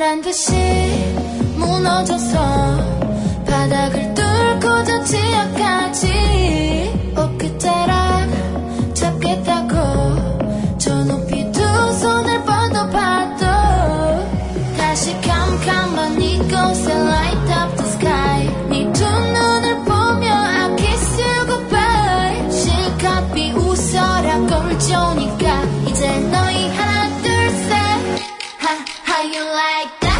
멸한 듯이 무너져서 바닥을 뚫고 저 지하까지 엊그제락 잡겠다고 저 높이 두 손을 뻗어봐도 다시 캄캄한 이곳에 light up the sky 네 두 눈을 보며 I kiss you goodbye 실컷 비웃어라 꼴 좋으니까 이제 너희 하나 둘 셋 How you like that?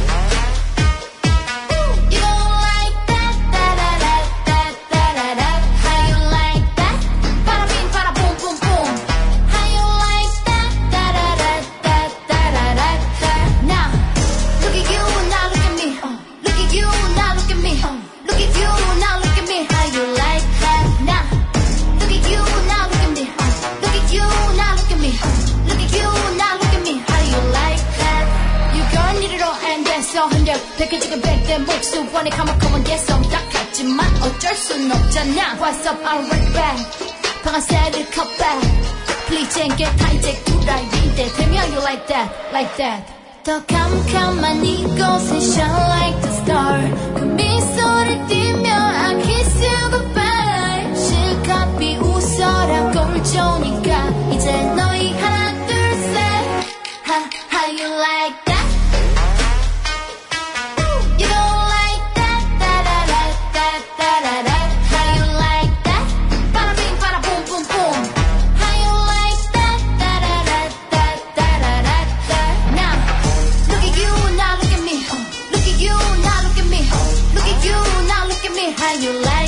You don't like that? Da-da-da-da-da-da-da. How you like that? Bada-bing, bada-boom-boom-boom. How you like that? Da-da-da-da-da-da-da-da. Now, look at you, now look at me. Look at you, now look at me. Look at you, now look at me. How you like that? Now, look at you, now look at me. Look at you, now look at me. Look at you, now look at me. How you like that? You girl need it all and then so 흔들 백해지게 백대 목숨 원해 come on get some 약하지만 어쩔 순 없잖아 What's up I'm right back 방아쇠를 cut back Please and get hijack 두라이인데 Tell me how you like that like that 더 캄캄한 이곳에 shine like the star 그 미소를 띠며 I kiss you goodbye 실컷 비웃어라 꼴 좋으니까 이제 너희 하나 둘셋 How you like that? You don't like that? Da-da-da-da-da-da-da. How you like that? Bada-bing, bada-boom-boom-boom. How you like that? Da-da-da-da-da-da-da. Now, look at you, now look at me. Look at you, now look at me. Look at you, now look at me. How you like